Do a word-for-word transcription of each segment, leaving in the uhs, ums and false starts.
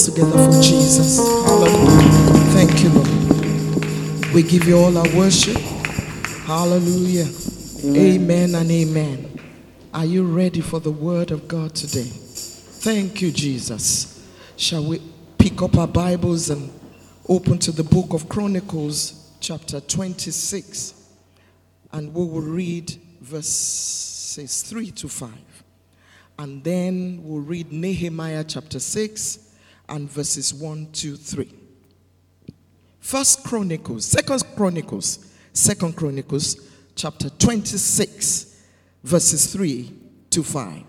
hands together for Jesus. Hallelujah. Thank you, Lord. We give you all our worship. Hallelujah. Amen and amen. Are you ready for the word of God today? Thank you, Jesus. Shall we pick up our Bibles and open to the book of Chronicles, chapter twenty-six, and we will read verses three to five. And then we'll read Nehemiah chapter six and verses one, two, three. First Chronicles, Second Chronicles, Second Chronicles, chapter twenty-six, verses three to five.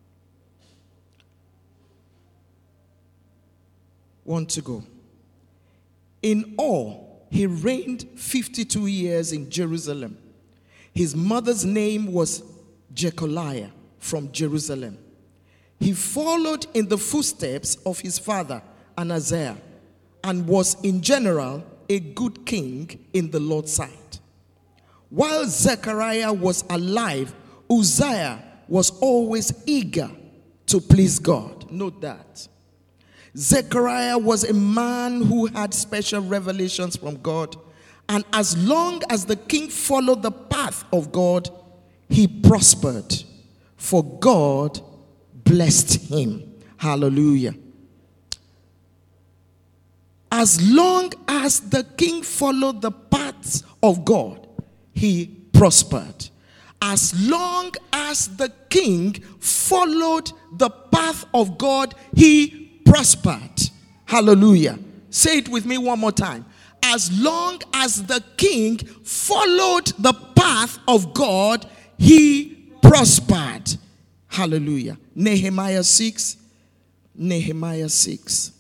One to go. In all, he reigned fifty-two years in Jerusalem. His mother's name was Jecholiah from Jerusalem. He followed in the footsteps of his father Amaziah and was in general a good king in the Lord's sight. While Zechariah was alive, Uzziah was always eager to please God. Note that. Zechariah was a man who had special revelations from God, and as long as the king followed the path of God, he prospered, for God blessed him. Hallelujah. As long as the king followed the paths of God, he prospered. As long as the king followed the path of God, he prospered. Hallelujah. Say it with me one more time. As long as the king followed the path of God, he prospered. Hallelujah. Nehemiah six. Nehemiah six.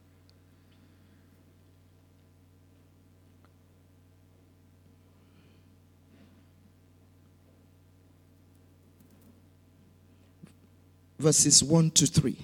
Verses one to three.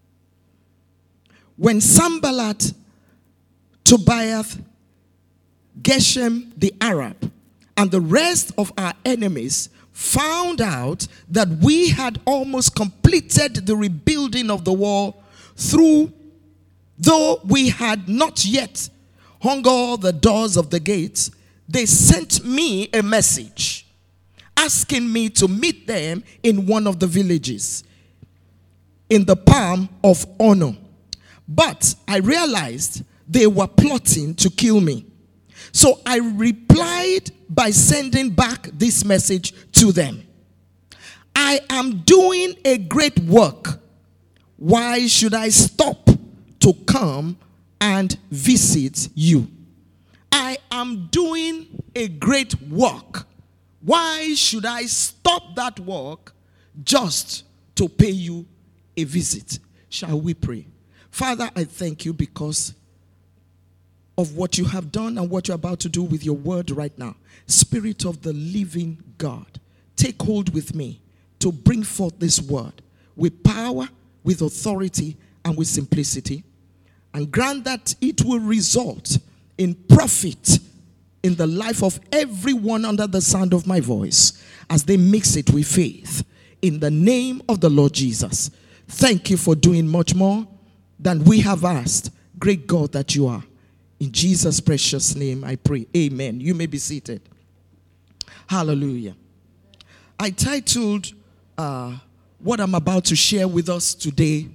When Sanballat, Tobiah, Geshem the Arab, and the rest of our enemies found out that we had almost completed the rebuilding of the wall, through, though we had not yet hung all the doors of the gates, they sent me a message asking me to meet them in one of the villages in the palm of Ono. But I realized they were plotting to kill me. So I replied by sending back this message to them. I am doing a great work. Why should I stop to come and visit you? I am doing a great work. Why should I stop that work just to pay you a visit? Shall we pray? Father, I thank you because of what you have done and what you're about to do with your word right now. Spirit of the living God, take hold with me to bring forth this word with power, with authority, and with simplicity. And grant that it will result in profit in the life of everyone under the sound of my voice as they mix it with faith. In the name of the Lord Jesus. Thank you for doing much more than we have asked, great God that you are. In Jesus' precious name I pray. Amen. You may be seated. Hallelujah. I titled uh, what I'm about to share with us today,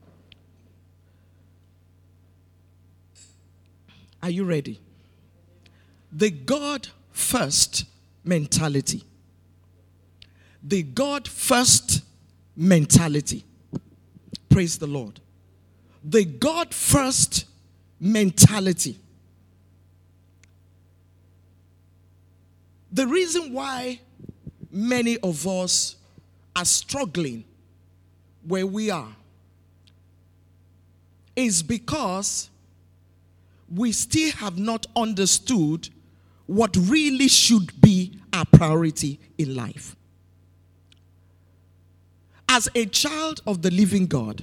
are you ready? The God first mentality. The God first mentality. Praise the Lord. The God first mentality. The reason why many of us are struggling where we are is because we still have not understood what really should be our priority in life. As a child of the living God,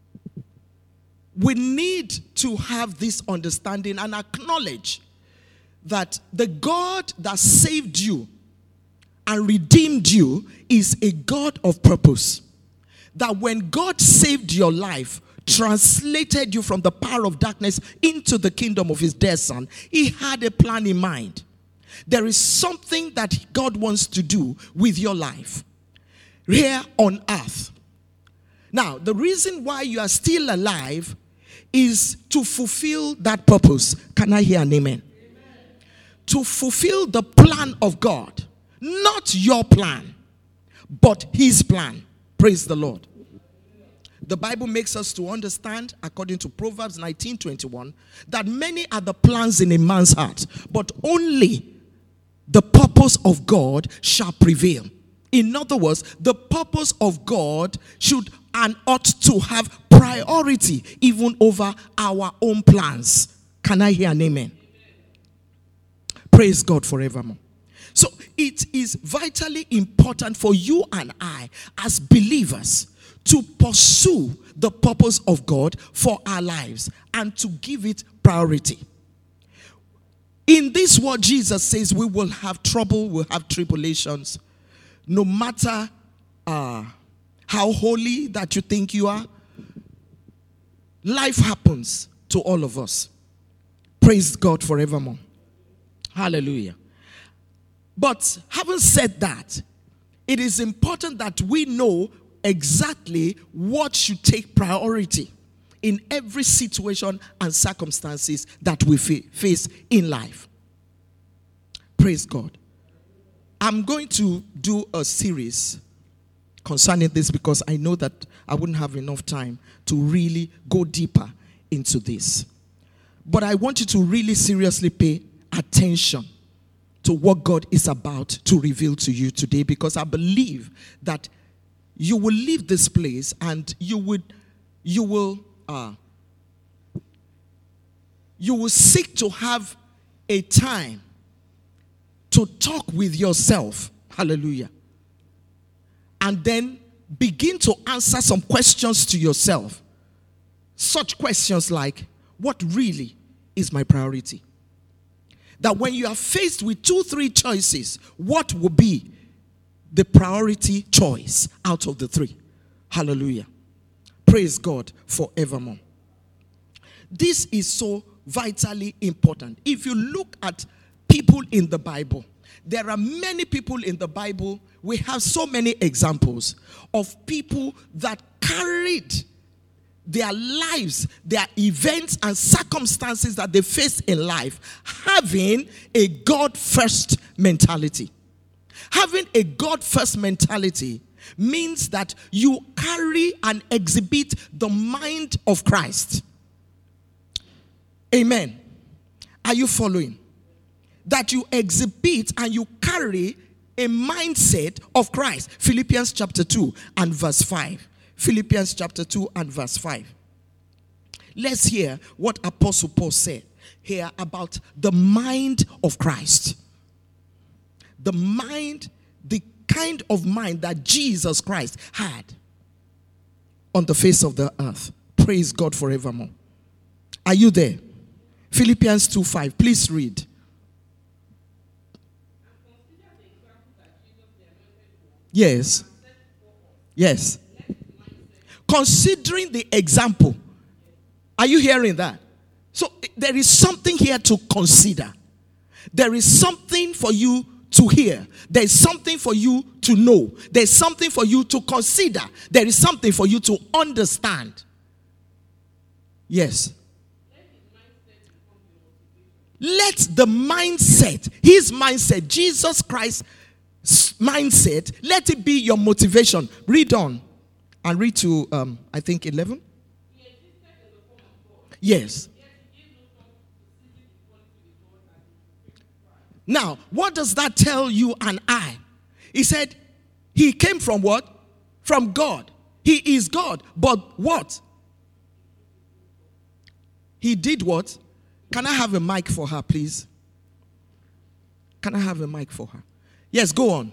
we need to have this understanding and acknowledge that the God that saved you and redeemed you is a God of purpose. That when God saved your life, translated you from the power of darkness into the kingdom of his dear son, he had a plan in mind. There is something that God wants to do with your life here on earth. Now, the reason why you are still alive is to fulfill that purpose. Can I hear an amen? Amen. To fulfill the plan of God. Not your plan, but his plan. Praise the Lord. The Bible makes us to understand, according to Proverbs nineteen twenty-one, that many are the plans in a man's heart, but only the purpose of God shall prevail. In other words, the purpose of God should and ought to have priority even over our own plans. Can I hear an amen? Praise God forevermore. So it is vitally important for you and I as believers to pursue the purpose of God for our lives and to give it priority. In this world, Jesus says we will have trouble, we'll have tribulations. No matter uh, how holy that you think you are, life happens to all of us. Praise God forevermore. Hallelujah. But having said that, it is important that we know exactly what should take priority in every situation and circumstances that we fa- face in life. Praise God. I'm going to do a series concerning this because I know that I wouldn't have enough time to really go deeper into this. But I want you to really seriously pay attention to what God is about to reveal to you today, because I believe that you will leave this place and you would you will uh, you will seek to have a time to talk with yourself. Hallelujah. And then begin to answer some questions to yourself. Such questions like, what really is my priority? That when you are faced with two, three choices, what will be the priority choice out of the three? Hallelujah. Praise God forevermore. This is so vitally important. If you look at people in the Bible, there are many people in the Bible. We have so many examples of people that carried their lives, their events and circumstances that they face in life, having a God-first mentality. Having a God-first mentality means that you carry and exhibit the mind of Christ. Amen. Are you following? That you exhibit and you carry a mindset of Christ. Philippians chapter two and verse five. Philippians chapter two and verse five. Let's hear what Apostle Paul said here about the mind of Christ. The mind, the kind of mind that Jesus Christ had on the face of the earth. Praise God forevermore. Are you there? Philippians two five. Please read. Yes. Yes. Considering the example. Are you hearing that? So there is something here to consider. There is something for you to hear. There is something for you to know. There is something for you to consider. There is something for you to understand. Yes. Let the mindset, his mindset, Jesus Christ's mindset, let it be your motivation. Read on and read to, um, I think, eleven. Yes. Now, what does that tell you and I? He said, he came from what? From God. He is God. But what? He did what? Can I have a mic for her, please? Can I have a mic for her? Yes, go on.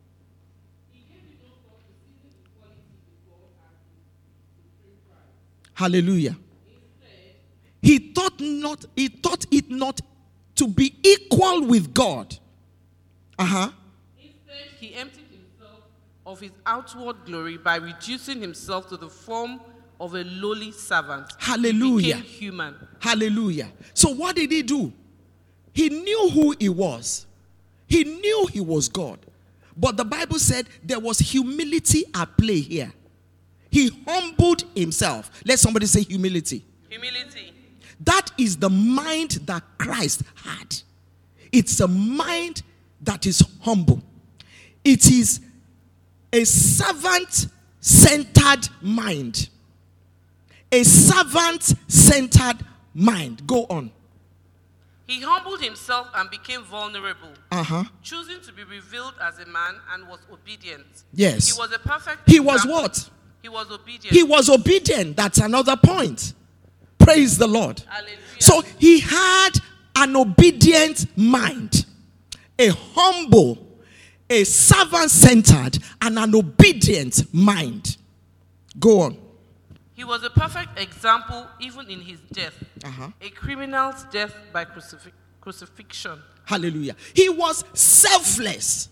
Hallelujah. He thought not, he thought it not to be equal with God. Uh-huh. Instead, he emptied himself of his outward glory by reducing himself to the form of a lowly servant. Hallelujah. He became human. Hallelujah. So what did he do? He knew who he was. He knew he was God. But the Bible said there was humility at play here. He humbled himself. Let somebody say humility. Humility. That is the mind that Christ had. It's a mind that is humble. It is a servant-centered mind. A servant-centered mind. Go on. He humbled himself and became vulnerable, Uh-huh. choosing to be revealed as a man, and was obedient. Yes. He was a perfect He was example. what? He was obedient. He was obedient. That's another point. Praise the Lord. Hallelujah. So he had an obedient mind, a humble, a servant-centered, and an obedient mind. Go on. He was a perfect example even in his death. Uh-huh. A criminal's death by crucif- crucifixion. Hallelujah. He was selfless.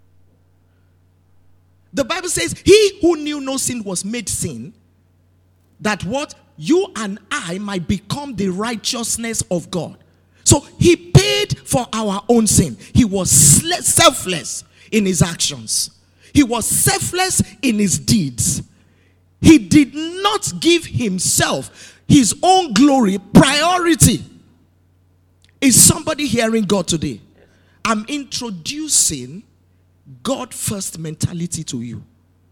The Bible says, he who knew no sin was made sin, that what? You and I might become the righteousness of God. So he paid for our own sin. He was selfless in his actions. He was selfless in his deeds. He did not give himself his own glory priority. Is somebody hearing God today? I'm introducing God first mentality to you.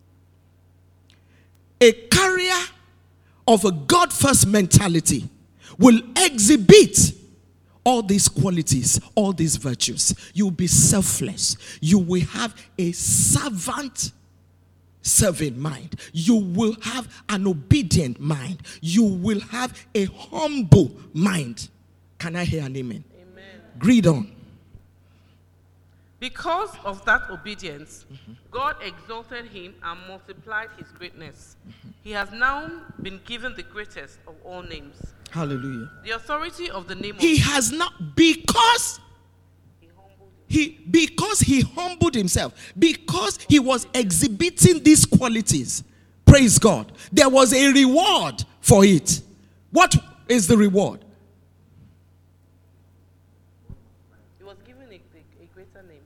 A carrier of a God first mentality will exhibit all these qualities, all these virtues. You'll be selfless. You will have a servant serving mind. You will have an obedient mind. You will have a humble mind. Can I hear an amen? Amen. Read on. Because of that obedience, mm-hmm. God exalted him and multiplied his greatness. Mm-hmm. He has now been given the greatest of all names. Hallelujah. The authority of the name of He has not, because he, he because he humbled himself, because he was exhibiting these qualities. Praise God. There was a reward for it. What is the reward? He was given a, a, a greater name.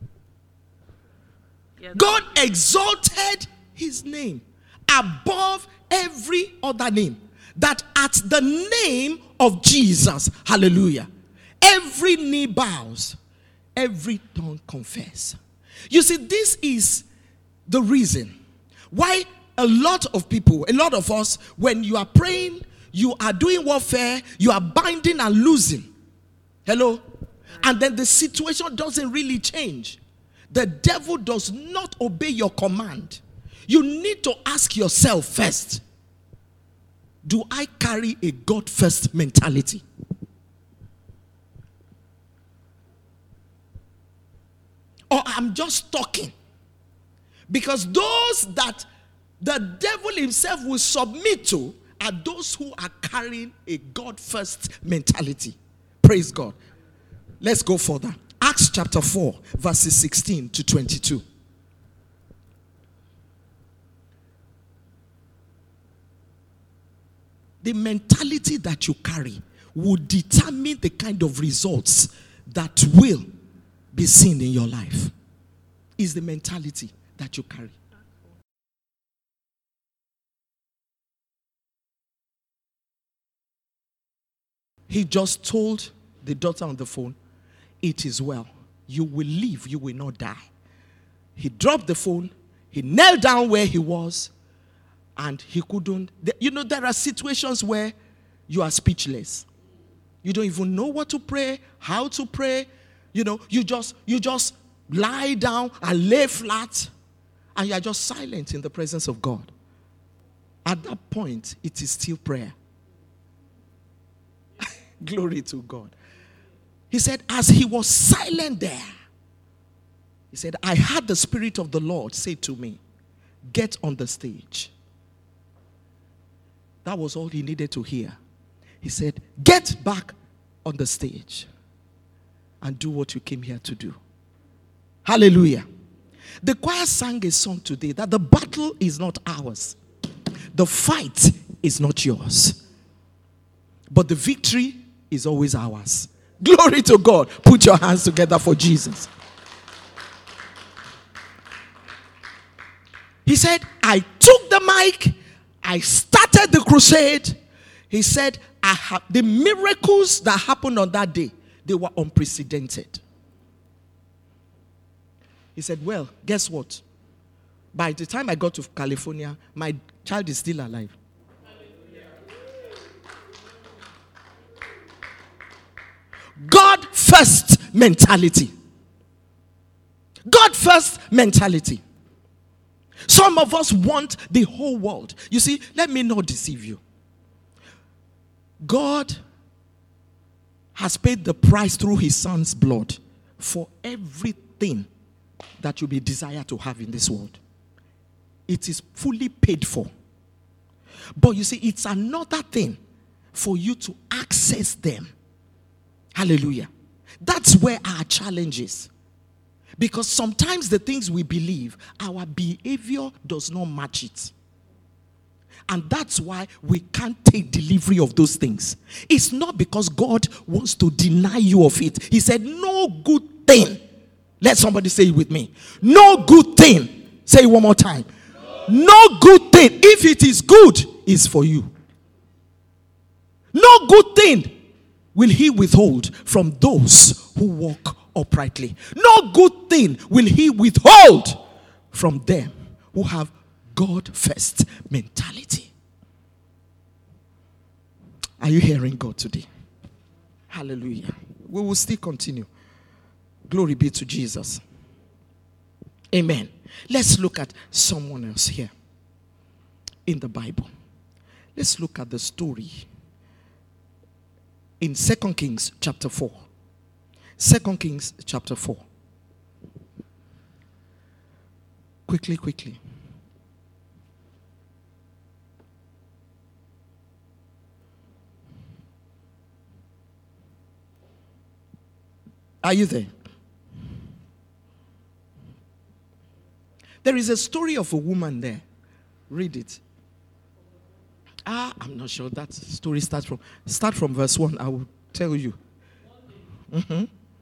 God exalted his name above every other name. That at the name of Jesus, hallelujah, every knee bows, every tongue confess. You see, this is the reason why a lot of people, a lot of us, when you are praying, you are doing warfare, you are binding and losing. Hello? And then the situation doesn't really change. The devil does not obey your command. You need to ask yourself first, do I carry a God-first mentality? Or I'm just talking? Because those that the devil himself will submit to are those who are carrying a God-first mentality. Praise God. Let's go further. Acts chapter four, verses sixteen to twenty-two. The mentality that you carry will determine the kind of results that will be seen in your life. Is the mentality that you carry. He just told the daughter on the phone, it is well. You will live, you will not die. He dropped the phone. He knelt down where he was. And he couldn't. You know, there are situations where you are speechless. You don't even know what to pray, how to pray. You know, you just, you just lie down and lay flat. And you are just silent in the presence of God. At that point, it is still prayer. Glory to God. He said, as he was silent there, he said, I heard the Spirit of the Lord say to me, get on the stage. That was all he needed to hear. He said, get back on the stage and do what you came here to do. Hallelujah. The choir sang a song today that the battle is not ours. The fight is not yours. But the victory is always ours. Glory to God. Put your hands together for Jesus. He said, I took the mic. I started the crusade. He said, I have the miracles that happened on that day, they were unprecedented. He said, well, guess what? By the time I got to California, my child is still alive. God first mentality. God first mentality. Some of us want the whole world. You see, let me not deceive you. God has paid the price through his son's blood for everything that you may desire to have in this world. It is fully paid for. But you see, it's another thing for you to access them. Hallelujah. That's where our challenge is. Because sometimes the things we believe, our behavior does not match it. And that's why we can't take delivery of those things. It's not because God wants to deny you of it. He said, no good thing. Let somebody say it with me. No good thing. Say it one more time. No, no good thing, if it is good, is for you. No good thing will he withhold from those who walk uprightly. No good thing will he withhold from them who have God first mentality. Are you hearing God today? Hallelujah. We will still continue. Glory be to Jesus. Amen. Let's look at someone else here in the Bible. Let's look at the story in Second Kings chapter four. Second Kings chapter four. Quickly, quickly. Are you there? There is a story of a woman there. Read it. Ah, I'm not sure that story starts from. Start from verse one. I will tell you. Mm-hmm.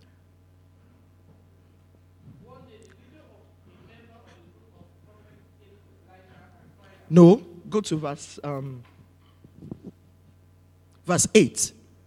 No, go to verse um, verse eight.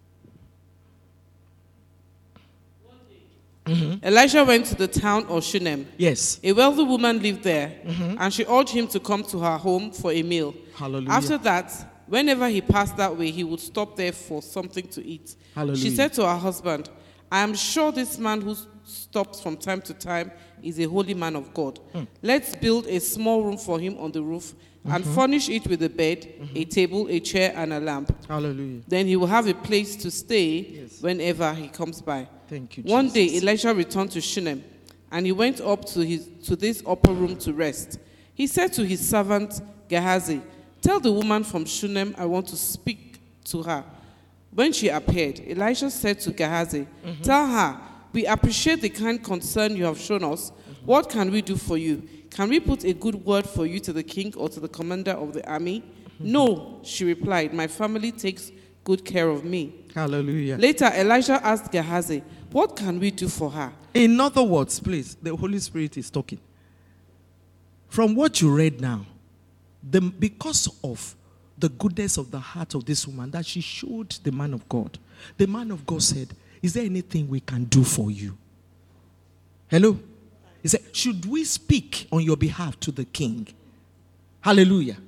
Mm-hmm. Elisha went to the town of Shunem. Yes. A wealthy woman lived there, mm-hmm. and she urged him to come to her home for a meal. Hallelujah. After that, whenever he passed that way, he would stop there for something to eat. Hallelujah. She said to her husband, I am sure this man who stops from time to time is a holy man of God. Mm. Let's build a small room for him on the roof mm-hmm. and furnish it with a bed, mm-hmm. a table, a chair, and a lamp. Hallelujah. Then he will have a place to stay yes. whenever he comes by. Thank you, One Jesus. day, Elisha returned to Shunem, and he went up to, his, to this upper room to rest. He said to his servant Gehazi, tell the woman from Shunem I want to speak to her. When she appeared, Elisha said to Gehazi, mm-hmm. tell her, we appreciate the kind concern you have shown us. Mm-hmm. What can we do for you? Can we put a good word for you to the king or to the commander of the army? Mm-hmm. No, she replied, my family takes good care of me. Hallelujah. Later, Elisha asked Gehazi, what can we do for her? In other words, please, the Holy Spirit is talking. From what you read now, the, because of the goodness of the heart of this woman that she showed the man of God, the man of God said, is there anything we can do for you? Hello? He said, should we speak on your behalf to the king? Hallelujah.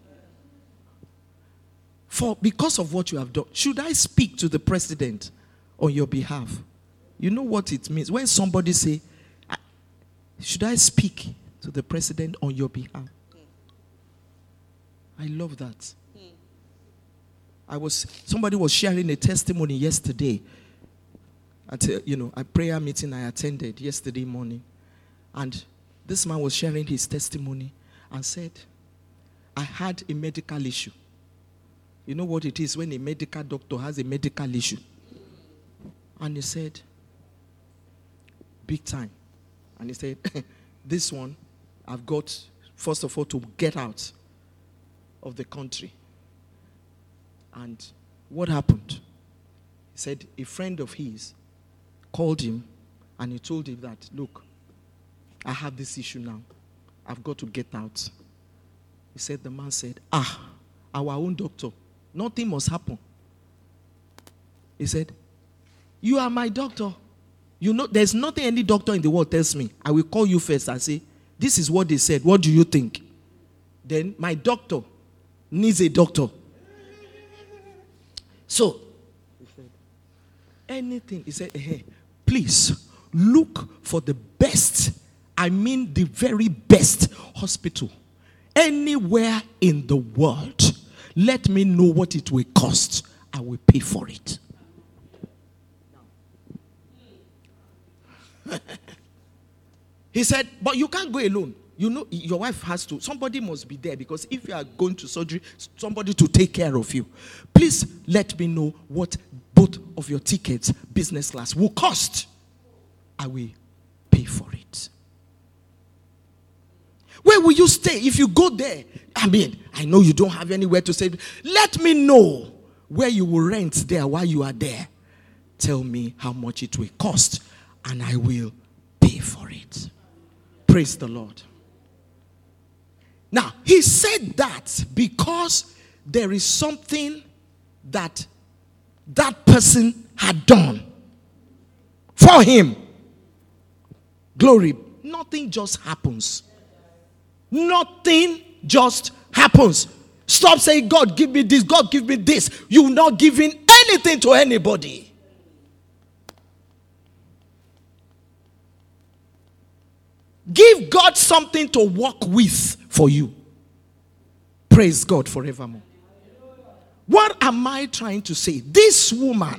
For because of what you have done, should I speak to the president on your behalf? You know what it means when somebody say, should I speak to the president on your behalf? I love that. I was somebody was sharing a testimony yesterday at a, you know a prayer meeting I attended yesterday morning, and this man was sharing his testimony and said, I had a medical issue. You know what it is when a medical doctor has a medical issue? And he said, big time. And he said, this one, I've got, first of all, to get out of the country. And what happened? He said a friend of his called him and he told him that, look, I have this issue now. I've got to get out. He said, the man said, ah, our own doctor, nothing must happen. He said, you are my doctor. You know, there's nothing any doctor in the world tells me. I will call you first and say, this is what they said. What do you think? Then my doctor needs a doctor. So, he said, anything. He said, hey, please look for the best, I mean the very best hospital anywhere in the world. Let me know what it will cost. I will pay for it. He said, but you can't go alone. You know, your wife has to. Somebody must be there, because if you are going to surgery, somebody to take care of you. Please let me know what both of your tickets, business class, will cost. I will pay for it. Where will you stay if you go there? I mean, I know you don't have anywhere to stay. Let me know where you will rent there while you are there. Tell me how much it will cost, and I will pay for it. Praise the Lord. Now, he said that because there is something that that person had done for him. Glory. Nothing just happens. Nothing just happens. Stop saying, God, give me this. God, give me this. You're not giving anything to anybody. Give God something to work with for you. Praise God forevermore. What am I trying to say? This woman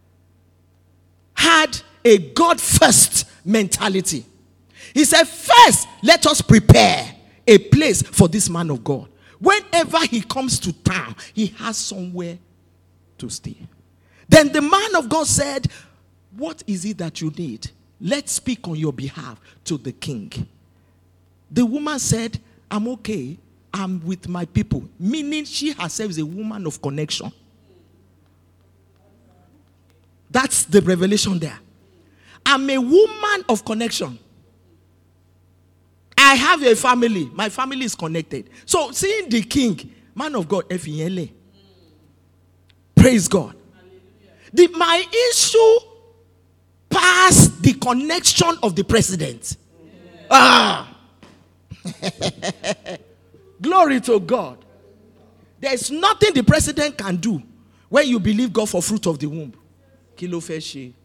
had a God first mentality. He said, first, let us prepare a place for this man of God. Whenever he comes to town, he has somewhere to stay. Then the man of God said, what is it that you need? Let's speak on your behalf to the king. The woman said, I'm okay. I'm with my people. Meaning she herself is a woman of connection. That's the revelation there. I'm a woman of connection. I have a family. My family is connected. So seeing the king, man of God, F E L A. Praise God. The, my issue past the connection of the president. Ah. Glory to God. There's nothing the president can do when you believe God for fruit of the womb. Kilo feshi.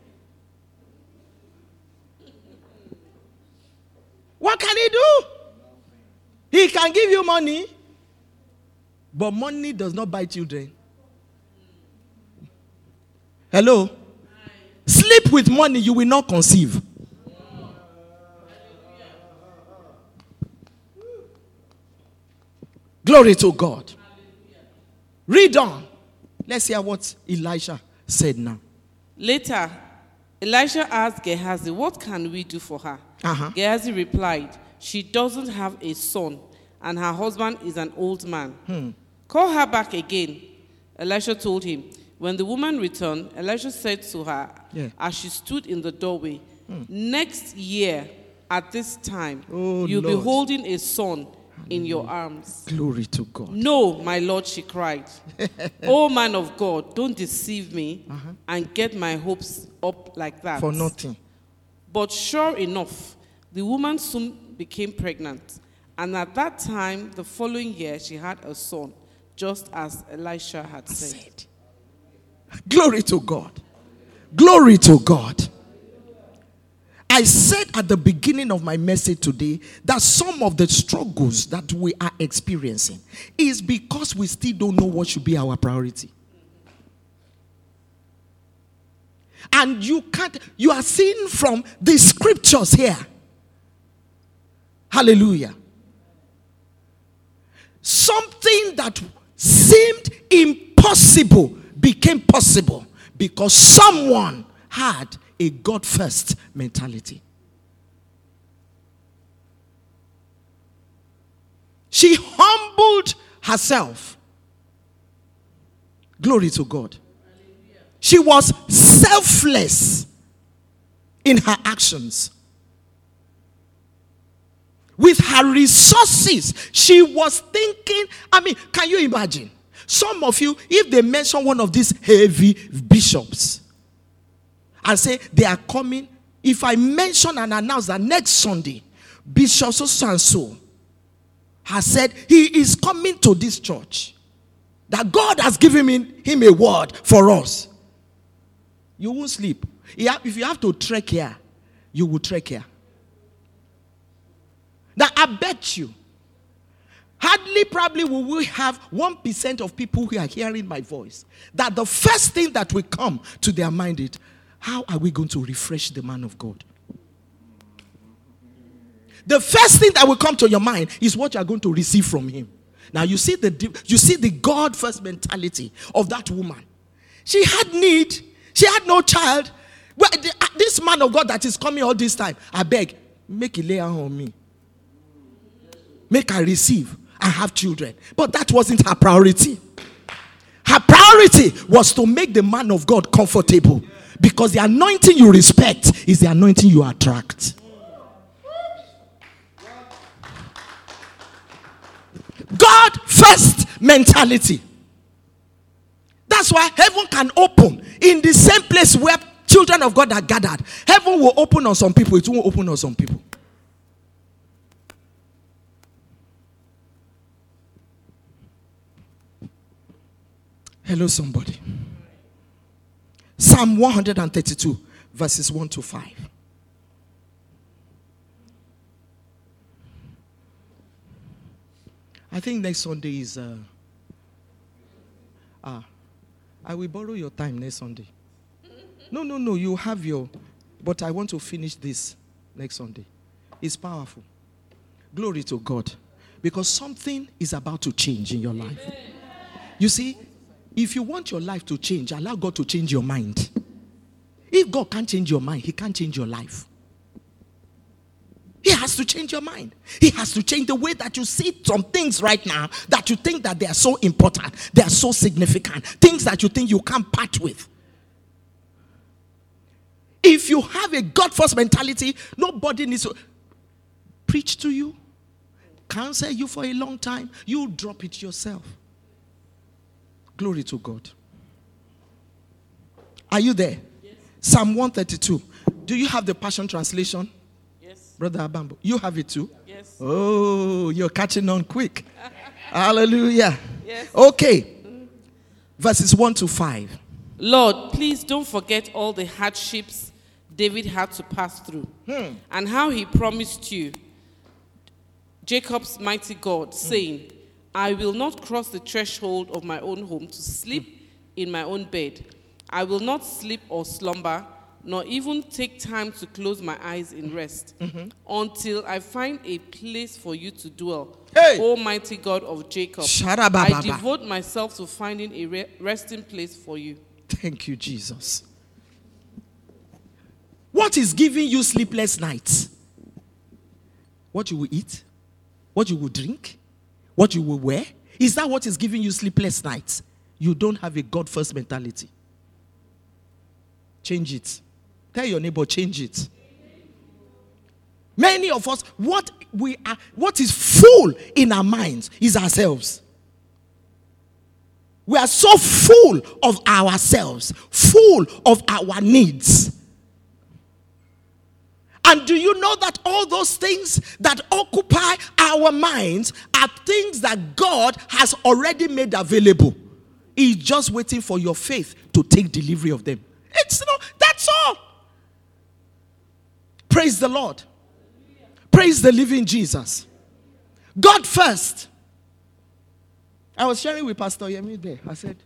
What can he do? He can give you money, but money does not buy children. Hello? Sleep with money, you will not conceive. Glory to God. Read on. Let's hear what Elisha said now. Later, Elisha asked Gehazi, what can we do for her? Uh-huh. Gehazi replied, she doesn't have a son, and her husband is an old man. Hmm. Call her back again. Elisha told him. When the woman returned, Elisha said to her, yeah. as she stood in the doorway, hmm. next year at this time, oh, you'll Lord. be holding a son in your arms. Glory to God. No, my Lord, she cried. Oh, man of God, don't deceive me uh-huh. and get my hopes up like that. For nothing. But sure enough, the woman soon became pregnant. And at that time, the following year, she had a son, just as Elisha had said. said. Glory to God. Glory to God. I said at the beginning of my message today that some of the struggles that we are experiencing is because we still don't know what should be our priority. And you can't, you are seeing from the scriptures here. Hallelujah. Something that seemed impossible became possible because someone had a God first mentality. She humbled herself. Glory to God. She was selfless in her actions. With her resources, she was thinking, I mean, can you imagine? Some of you, if they mention one of these heavy bishops and say they are coming, if I mention and announce that next Sunday, Bishop so and so has said he is coming to this church, that God has given him, him a word for us, you won't sleep. If you have to trek here, you will trek here. Now, I bet you, hardly probably will we have one percent of people who are hearing my voice, that the first thing that will come to their mind is, how are we going to refresh the man of God? The first thing that will come to your mind is what you are going to receive from him. Now, you see the you see the God first mentality of that woman. She had need. She had no child. Well, this man of God that is coming all this time, I beg, make it lay her on me. Make her receive and have children. But that wasn't her priority. Her priority was to make the man of God comfortable. Because the anointing you respect is the anointing you attract. God first mentality. That's why heaven can open in the same place where children of God are gathered. Heaven will open on some people, it won't open on some people. Hello, somebody. Psalm one thirty-two, verses one to five. I think next Sunday is... Uh, ah, I will borrow your time next Sunday. No, no, no, you have your... But I want to finish this next Sunday. It's powerful. Glory to God. Because something is about to change in your life. You see... If you want your life to change, allow God to change your mind. If God can't change your mind, he can't change your life. He has to change your mind. He has to change the way that you see some things right now that you think that they are so important, they are so significant, things that you think you can't part with. If you have a God-first mentality, nobody needs to preach to you, counsel you for a long time. You drop it yourself. Glory to God. Are you there? Yes. Psalm one thirty-two. Do you have the Passion Translation? Yes. Brother Abambo, you have it too? Yes. Oh, you're catching on quick. Hallelujah. Yes. Okay. Mm. Verses one to five. Lord, please don't forget all the hardships David had to pass through. Hmm. And how he promised you, Jacob's mighty God, saying, hmm. I will not cross the threshold of my own home to sleep in my own bed. I will not sleep or slumber, nor even take time to close my eyes in rest, mm-hmm. until I find a place for you to dwell. Hey. Almighty God of Jacob, I devote myself to finding a re- resting place for you. Thank you, Jesus. What is giving you sleepless nights? What you will eat? What you will drink? What you will wear? Is that what is giving you sleepless nights? You don't have a God-first mentality. Change it. Tell your neighbor, change it. Many of us, what we are, what is full in our minds is ourselves. We are so full of ourselves, full of our needs. And do you know that all those things that occupy our minds are things that God has already made available? He's just waiting for your faith to take delivery of them. It's no, that's all. Praise the Lord. Praise the living Jesus. God first. I was sharing with Pastor Yemi there. I said,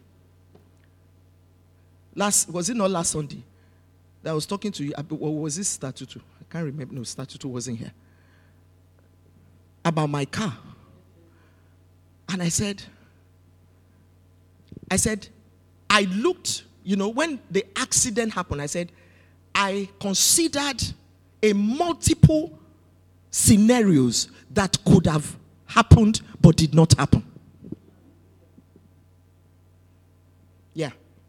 last was it not last Sunday that I was talking to you? Or was this Statutu? I can't remember. No, Statutu wasn't here. About my car. And I said, I said, I looked, you know, when the accident happened, I said, I considered a multiple scenarios that could have happened but did not happen. Yeah.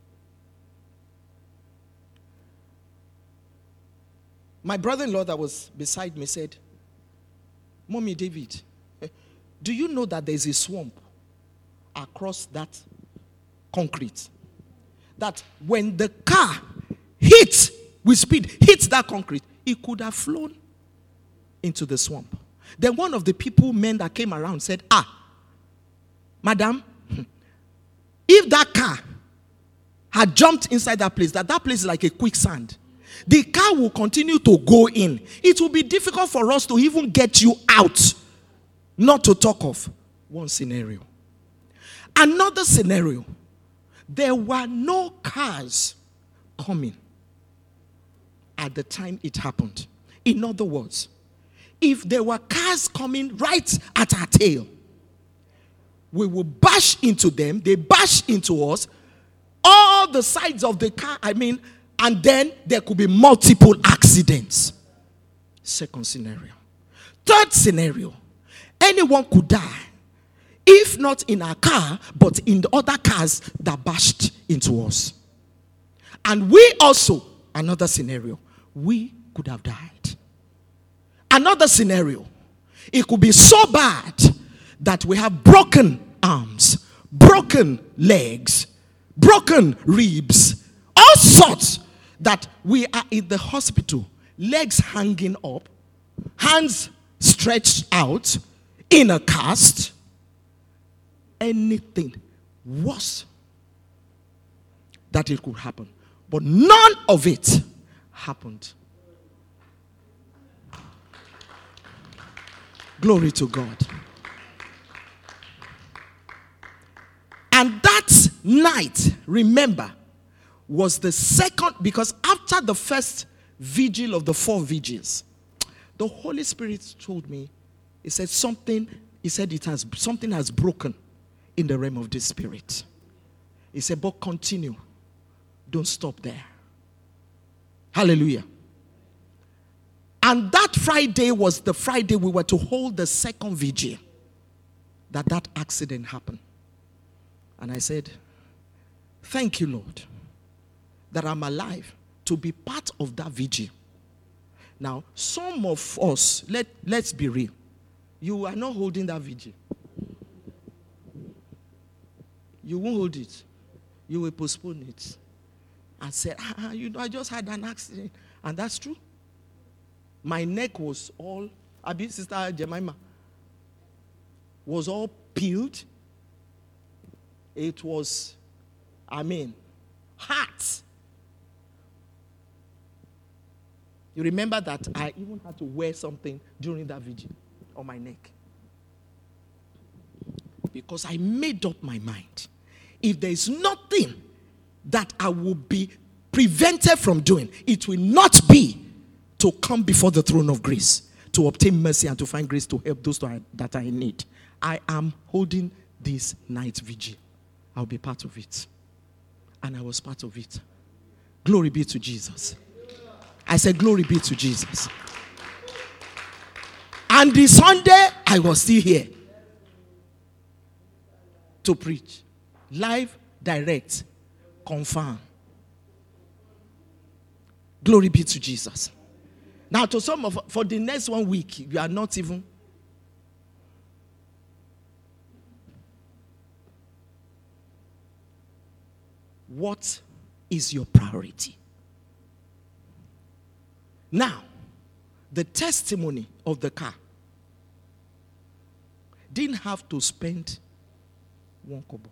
My brother-in-law that was beside me said, Mommy David, do you know that there's a swamp across that concrete? That when the car hit with speed, hits that concrete, it could have flown into the swamp. Then one of the people, men that came around said, ah, madam, if that car had jumped inside that place, that that place is like a quicksand, the car will continue to go in. It will be difficult for us to even get you out. Not to talk of one scenario. Another scenario, there were no cars coming at the time it happened. In other words, if there were cars coming right at our tail, we will bash into them, they bash into us, all the sides of the car, I mean, and then there could be multiple accidents. Second scenario. Third scenario, anyone could die, if not in our car, but in the other cars that bashed into us. And we also, another scenario, we could have died. Another scenario, it could be so bad that we have broken arms, broken legs, broken ribs, all sorts, that we are in the hospital, legs hanging up, hands stretched out, in a cast, anything worse that it could happen. But none of it happened. Glory to God. And that night, remember, was the second, because after the first vigil of the four vigils, the Holy Spirit told me, he said something, he said it has, something has broken in the realm of the Spirit. He said, but continue. Don't stop there. Hallelujah. And that Friday was the Friday we were to hold the second vigil that that accident happened. And I said, thank you, Lord, that I'm alive to be part of that vigil. Now, some of us, let, let's be real. You are not holding that vigil. You won't hold it. You will postpone it. And say, ah, you know, I just had an accident. And that's true. My neck was all, Abi, Sister Jemima, was all peeled. It was, I mean, hot. You remember that I even had to wear something during that vigil on my neck. Because I made up my mind. If there is nothing that I will be prevented from doing, it will not be to come before the throne of grace, to obtain mercy and to find grace to help those that are in need. I am holding this night vigil. I'll be part of it. And I was part of it. Glory be to Jesus. I said, glory be to Jesus. And this Sunday, I was still here to preach. Live, direct, confirm. Glory be to Jesus. Now, to some of, for the next one week, you are not even. What is your priority? Now, the testimony of the car didn't have to spend one kobo.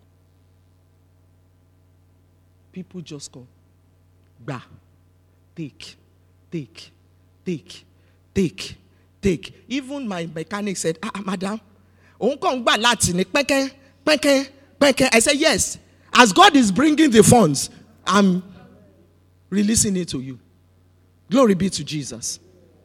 People just go, bah, take, take, take, take, take. Even my mechanic said, ah, madam, I said, yes. As God is bringing the funds, I'm releasing it to you. Glory be to Jesus.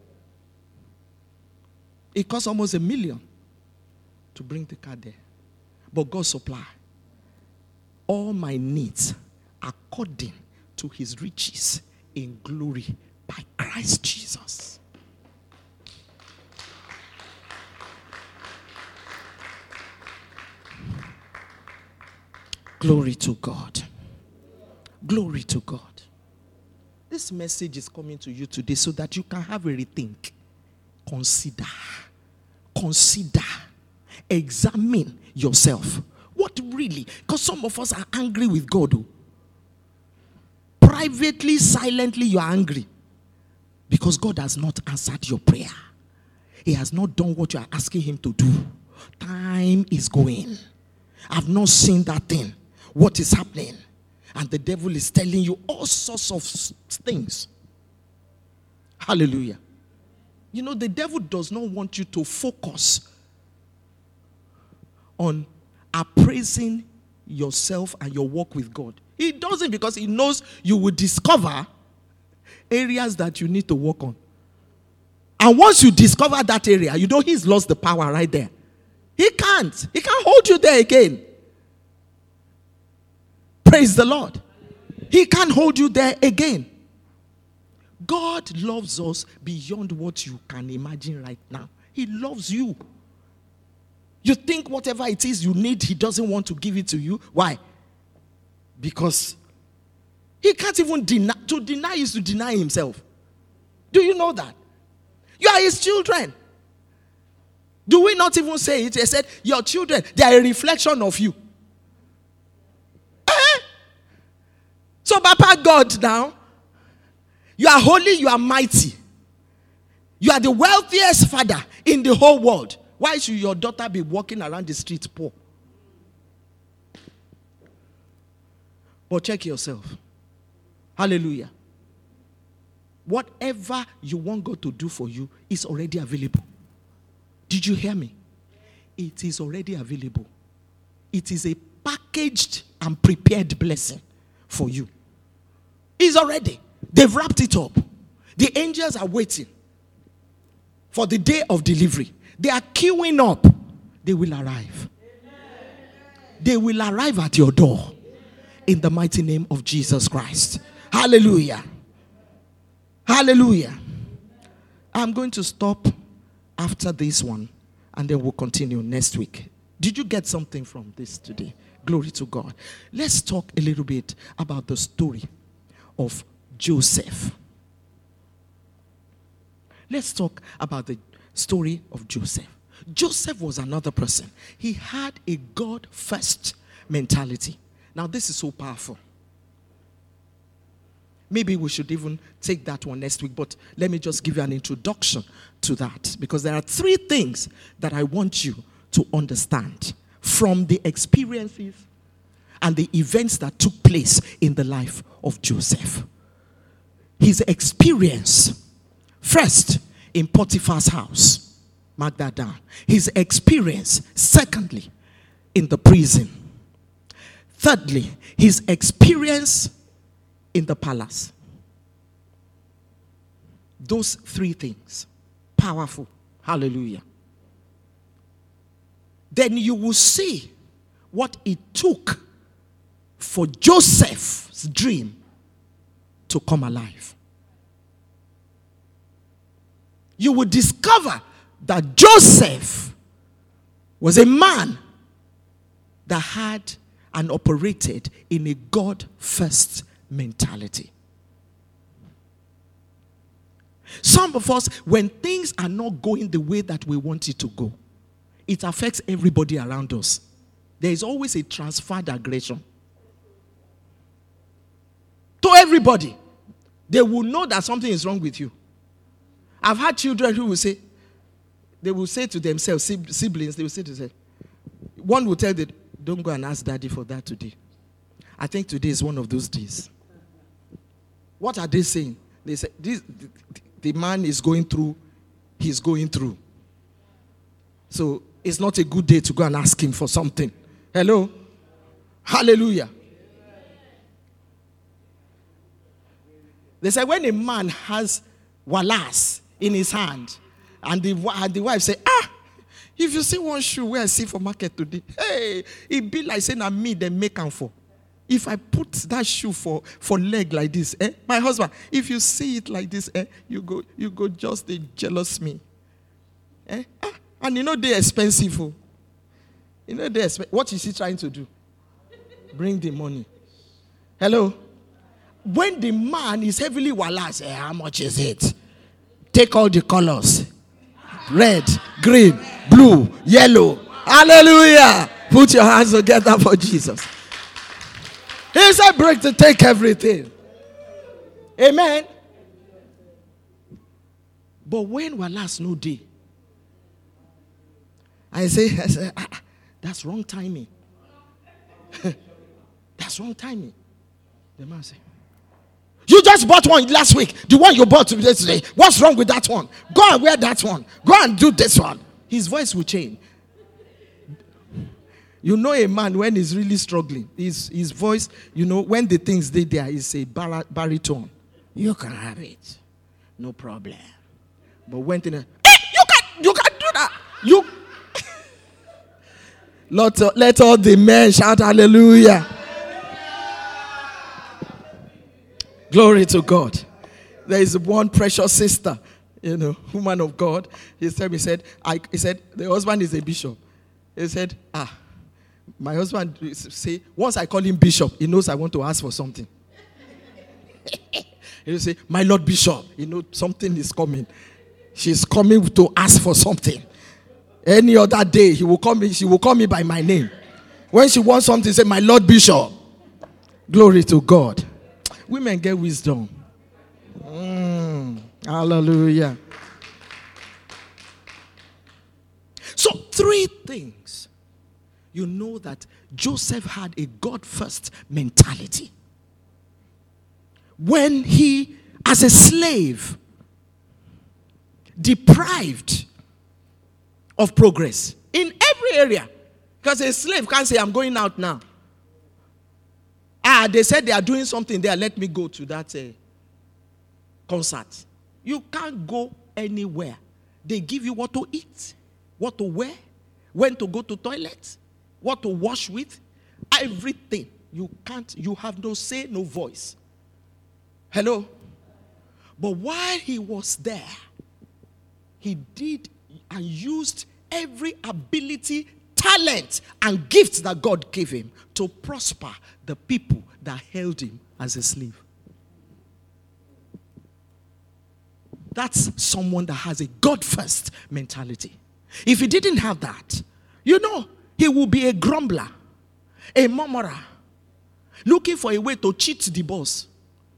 It costs almost a million to bring the car there. But God supply all my needs according to his riches in glory by Christ Jesus. Glory to God. Glory to God. This message is coming to you today so that you can have a rethink. Consider. Consider. Examine yourself. What really? Because some of us are angry with God. Oh. Privately, silently, you are angry. Because God has not answered your prayer. He has not done what you are asking him to do. Time is going. I've not seen that thing. What is happening? And the devil is telling you all sorts of things. Hallelujah. You know, the devil does not want you to focus on appraising yourself and your walk with God. He doesn't, because he knows you will discover areas that you need to work on. And once you discover that area, you know he's lost the power right there. He can't. He can't hold you there again. Praise the Lord. He can't hold you there again. God loves us beyond what you can imagine right now. He loves you. You think whatever it is you need, he doesn't want to give it to you. Why? Because he can't even deny. To deny is to deny himself. Do you know that? You are his children. Do we not even say it? He said, your children, they are a reflection of you. Eh? So, Papa God now, you are holy, you are mighty. You are the wealthiest father in the whole world. Why should your daughter be walking around the street poor? But check yourself. Hallelujah. Whatever you want God to do for you is already available. Did you hear me? It is already available. It is a packaged and prepared blessing for you. It's already. They've wrapped it up. The angels are waiting for the day of delivery. They are queuing up. They will arrive. They will arrive at your door in the mighty name of Jesus Christ. Hallelujah. Hallelujah. I'm going to stop after this one, and then we'll continue next week. Did you get something from this today? Glory to God. Let's talk a little bit about the story of Joseph. Let's talk about the story of Joseph. Joseph was another person. He had a God-first mentality. Now, this is so powerful. Maybe we should even take that one next week, but let me just give you an introduction to that, because there are three things that I want you to understand from the experiences and the events that took place in the life of Joseph. His experience, first, in Potiphar's house. Mark that down. His experience, secondly, in the prison. Thirdly, his experience in the palace. Those three things. Powerful. Hallelujah. Then you will see what it took for Joseph's dream to come alive. You will discover that Joseph was a man that had and operated in a God-first mentality. Some of us, when things are not going the way that we want it to go, it affects everybody around us. There is always a transferred aggression. To everybody. They will know that something is wrong with you. I've had children who will say, they will say to themselves, siblings, they will say to themselves, one will tell them, don't go and ask daddy for that today. I think today is one of those days. What are they saying? They say, this, the, the man is going through, he's going through. So it's not a good day to go and ask him for something. Hello? Hallelujah. They say when a man has walas in his hand, and the, and the wife say, ah, if you see one shoe where I see for market today, hey, it be like saying, I'm me, they make am for. If I put that shoe for, for leg like this, eh, my husband, if you see it like this, eh, you go, you go just they jealous me. Eh? Ah, and you know they're expensive. Oh. You know they're expensive. What is he trying to do? Bring the money. Hello? when the man is heavily wala, say, how much is it? Take all the colors. Red, green, blue, yellow. Hallelujah. Put your hands together for Jesus. He said, break to take everything. Amen. But when will last no day? I say, I say ah, that's wrong timing. That's wrong timing. The man say, you just bought one last week. The one you bought today. What's wrong with that one? Go and wear that one. Go and do this one. His voice will change. You know a man when he's really struggling. His, his voice, you know, when the things they there is a bar- baritone. You can have it. No problem. But when thing, hey, you can you can do that. You let, let all the men shout hallelujah. Glory to God. There is one precious sister, you know, woman of God. He said, he said, I, he said, the husband is a bishop. He said, ah, my husband say, once I call him bishop, he knows I want to ask for something. He say, my Lord Bishop, you know something is coming. She's coming to ask for something. Any other day, he will call me, she will call me by my name. When she wants something, say, my Lord Bishop. Glory to God. Women get wisdom. Mm, hallelujah. So three things. You know that Joseph had a God-first mentality. When he, as a slave, deprived of progress in every area. Because a slave can't say, I'm going out now. Ah, they said they are doing something there. Let me go to that uh, concert. You can't go anywhere. They give you what to eat, what to wear, when to go to toilet, what to wash with, everything. You can't, you have no say, no voice. Hello? But while he was there, he did and used every ability, talent, and gifts that God gave him to prosper the people that held him as a slave. That's someone that has a God-first mentality. If he didn't have that, you know, he will be a grumbler, a murmurer, looking for a way to cheat the boss.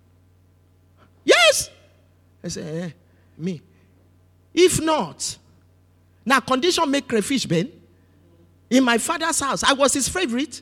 Yes! I say, eh, me. If not, now condition make crayfish, Ben. In my father's house, I was his favorite.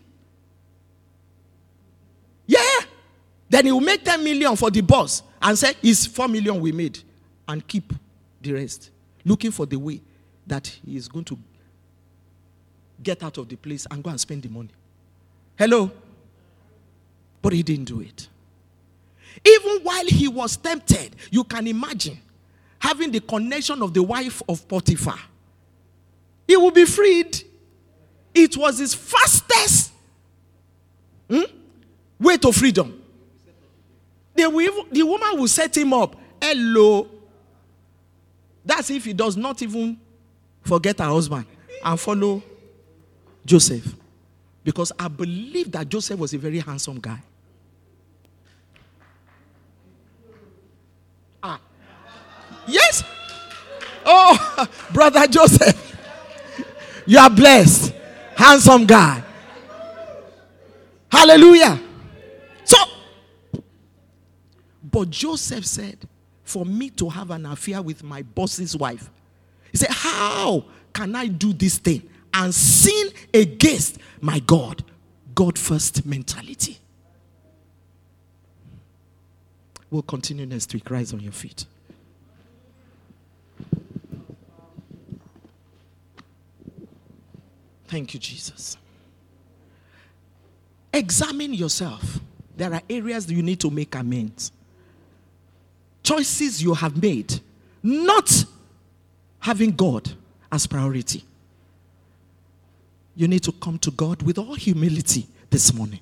Yeah. Then he will make ten million for the boss and say, it's four million we made. And keep the rest. Looking for the way that he is going to get out of the place and go and spend the money. Hello? But he didn't do it. Even while he was tempted, you can imagine having the connection of the wife of Potiphar. He will be freed. It was his fastest hmm, way to freedom. The, the woman will set him up. Hello. That's if he does not even forget her husband and follow Joseph. Because I believe that Joseph was a very handsome guy. Ah. Yes. Oh, brother Joseph. You are blessed. Handsome guy. Hallelujah. So, but Joseph said, for me to have an affair with my boss's wife. He said, how can I do this thing and sin against my God? God first mentality. We'll continue next week. Rise on your feet. Thank you, Jesus. Examine yourself. There are areas that you need to make amends. Choices you have made, not having God as priority. You need to come to God with all humility this morning.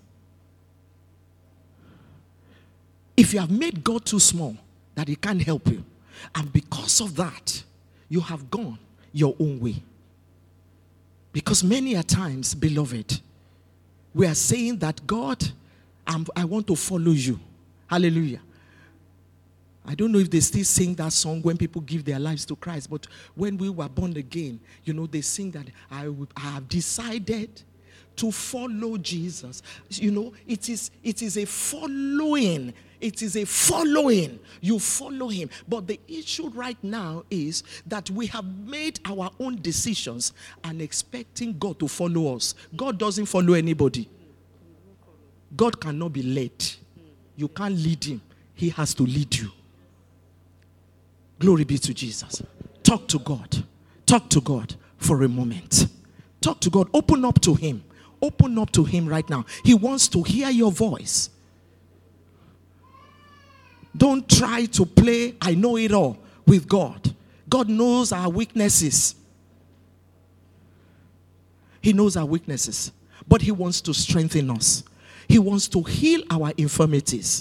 If you have made God too small, that He can't help you, and because of that, you have gone your own way. Because many a times, beloved, we are saying that God, I'm, I want to follow you. Hallelujah. I don't know if they still sing that song when people give their lives to Christ, but when we were born again, you know, they sing that I, will, I have decided to follow Jesus. You know, it is, it is a following. It is a following. You follow him. But the issue right now is that we have made our own decisions and expecting God to follow us. God doesn't follow anybody. God cannot be led. You can't lead him. He has to lead you. Glory be to Jesus. Talk to God. Talk to God for a moment. Talk to God. Open up to him. Open up to him right now. He wants to hear your voice. Don't try to play I know it all with God. God knows our weaknesses. He knows our weaknesses. But he wants to strengthen us. He wants to heal our infirmities.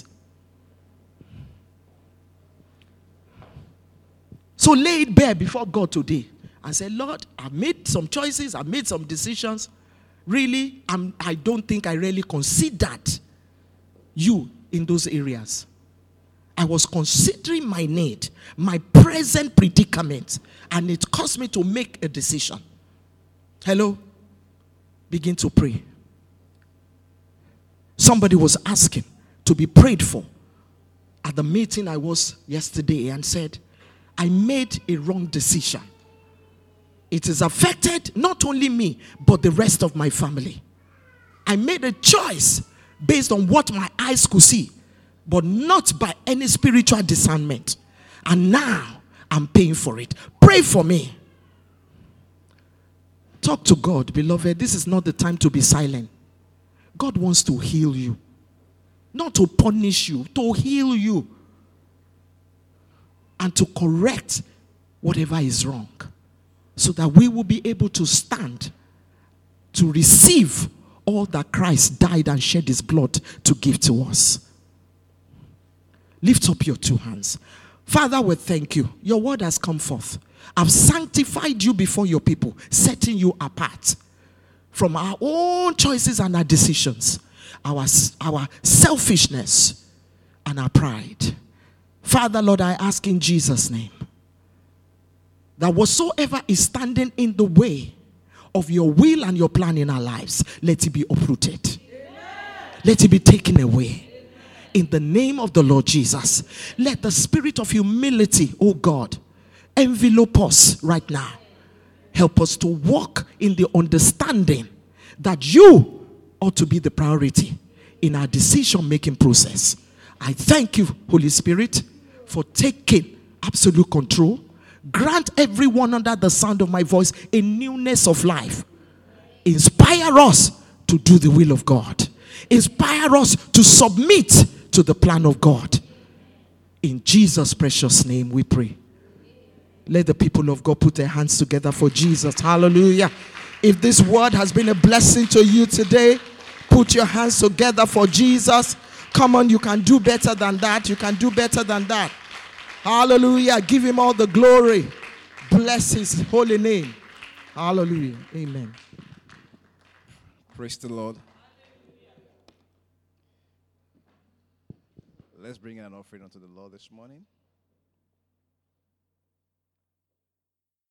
So lay it bare before God today and say, Lord, I've made some choices. I've made some decisions. Really, I'm, I don't think I really considered you in those areas. I was considering my need, my present predicament, and it caused me to make a decision. Hello? Begin to pray. Somebody was asking to be prayed for at the meeting I was yesterday and said, I made a wrong decision. It has affected not only me, but the rest of my family. I made a choice based on what my eyes could see, but not by any spiritual discernment. And now I'm paying for it. Pray for me. Talk to God, beloved. This is not the time to be silent. God wants to heal you. Not to punish you, to heal you. And to correct whatever is wrong. So that we will be able to stand to receive all that Christ died and shed his blood to give to us. Lift up your two hands. Father, we thank you. Your word has come forth. I've sanctified you before your people, setting you apart from our own choices and our decisions, our, our selfishness and our pride. Father, Lord, I ask in Jesus' name that whatsoever is standing in the way of your will and your plan in our lives, let it be uprooted. Amen. Let it be taken away. Amen. In the name of the Lord Jesus, let the spirit of humility, oh God, envelope us right now. Help us to walk in the understanding that you ought to be the priority in our decision-making process. I thank you, Holy Spirit, for taking absolute control. Grant everyone under the sound of my voice a newness of life. Inspire us to do the will of God. Inspire us to submit to the plan of God. In Jesus' precious name we pray. Let the people of God put their hands together for Jesus. Hallelujah. If this word has been a blessing to you today, put your hands together for Jesus. Come on, you can do better than that. You can do better than that. Hallelujah. Give him all the glory. Bless his holy name. Hallelujah. Amen. Praise the Lord. Let's bring an offering unto the Lord this morning.